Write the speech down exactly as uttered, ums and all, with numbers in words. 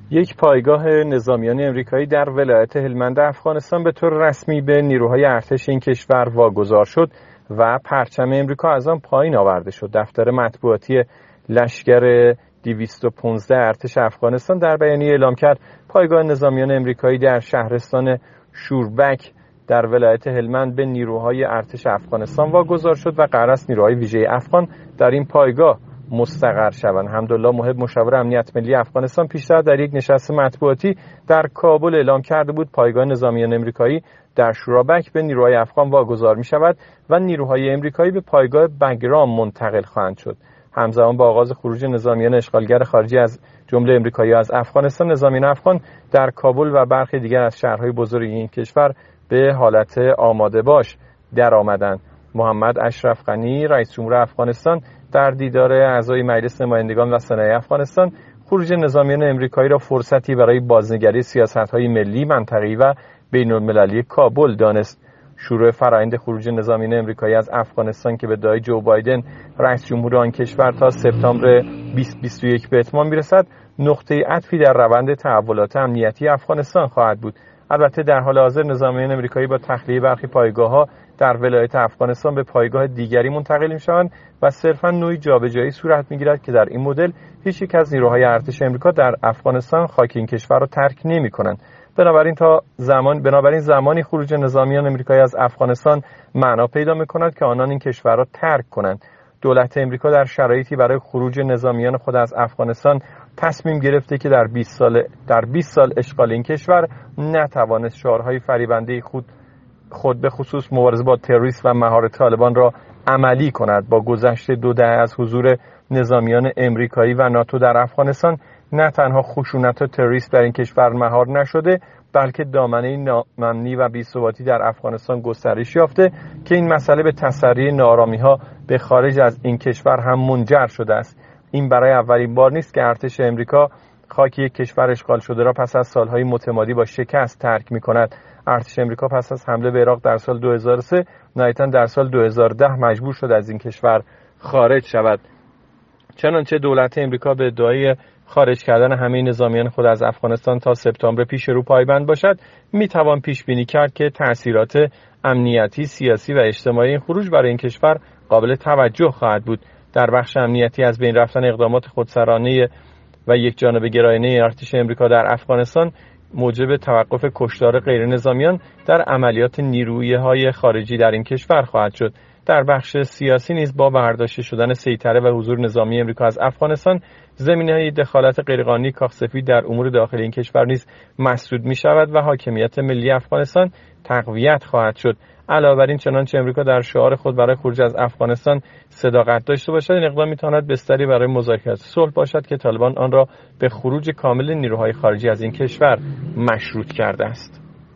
یک پایگاه نظامیان امریکایی در ولایت هلمند افغانستان به طور رسمی به نیروهای ارتش این کشور واگذار شد و پرچم امریکا از آن پایین آورده شد. دفتر مطبوعاتی لشکر دویست و پانزده ارتش افغانستان در بیانیه اعلام کرد پایگاه نظامیان امریکایی در شهرستان شوربک در ولایت هلمند به نیروهای ارتش افغانستان واگذار شد و قرار است نیروهای ویژه افغان در این پایگاه مستقر شوند. حمدالله محب مشاور امنیت ملی افغانستان پیشتر در یک نشست مطبوعاتی در کابل اعلام کرده بود پایگاه نظامیان امریکایی در شورابک به نیروهای افغان واگذار می شود و نیروهای امریکایی به پایگاه بگرام منتقل خواهند شد. همزمان با آغاز خروج نظامیان اشغالگر خارجی از جمله امریکایی از افغانستان، نظامیان افغان در کابل و برخی دیگر از شهرهای بزرگ این کشور به حالت آماده باش در آمدند. محمد اشرف غنی رئیس جمهور افغانستان در دیدار اعضای مجلس نمایندگان و سنای افغانستان خروج نظامیان امریکایی را فرصتی برای بازنگری سیاست‌های ملی، منطقه‌ای و بین‌المللی کابل دانست. شروع فرآیند خروج نظامیان امریکایی از افغانستان که به دعای جو بایدن رئیس جمهور آن کشور تا سپتامبر بیست بیست و یک به اتمام می‌رسد، نقطه عطفی در روند تحولات امنیتی افغانستان خواهد بود. البته در حال حاضر نظامیان امریکایی با تخلیه برخی پایگاه‌ها در ولایت افغانستان به پایگاه دیگری منتقل می‌شوند و صرفاً نوعی جابجایی صورت می‌گیرد که در این مدل هیچ یک از نیروهای ارتش امریکا در افغانستان خاک این کشور را ترک نمی‌کنند. بنابراین تا زمان بنابراین زمانی خروج نظامیان امریکایی از افغانستان معنا پیدا می‌کند که آنان این کشور را ترک کنند. دولت امریکا در شرایطی برای خروج نظامیان خود از افغانستان تصمیم گرفته که در بیست سال در بیست سال اشغال این کشور نتوانست شعارهای فریبنده خود خود به خصوص مبارزه با تروریسم و مهار طالبان را عملی کند. با گذشت دو دهه از حضور نظامیان امریکایی و ناتو در افغانستان نه تنها خشونت و تروریسم در این کشور مهار نشده، بلکه دامنه ناامنی و بی‌ثباتی در افغانستان گسترش یافته که این مسئله به تسری ناآرامی‌ها به خارج از این کشور هم منجر شده است. این برای اولین بار نیست که ارتش امریکا خاک یک کشور اشغال شده را پس از سالهای متمادی با شکست ترک می‌کند. ارتش امریکا پس از حمله به عراق در سال دو هزار و سه نهایتاً در سال دو هزار و ده مجبور شد از این کشور خارج شود. چنانچه دولت امریکا به ادعای خارج کردن همه نظامیان خود از افغانستان تا سپتامبر پیش رو پایبند باشد، میتوان پیش بینی کرد که تأثیرات امنیتی، سیاسی و اجتماعی این خروج برای این کشور قابل توجه خواهد بود. در بخش امنیتی از بین رفتن اقدامات خودسرانه و یک جانبه گرایانه ارتش امریکا در افغانستان موجب توقف کشتار غیر نظامیان در عملیات نیرویی‌های خارجی در این کشور خواهد شد. در بخش سیاسی نیز با برداشته شدن سیطره و حضور نظامی امریکا از افغانستان، زمینه‌های دخالت غیرقانونی کاخ سفید در امور داخلی این کشور نیز مسدود می‌شود و حاکمیت ملی افغانستان تقویت خواهد شد. علاوه بر این، چنانچه امریکا در شعار خود برای خروج از افغانستان صداقت داشته باشد، این اقدام می‌تواند بستری برای مذاکرات صلح باشد که طالبان آن را به خروج کامل نیروهای خارجی از این کشور مشروط کرده است.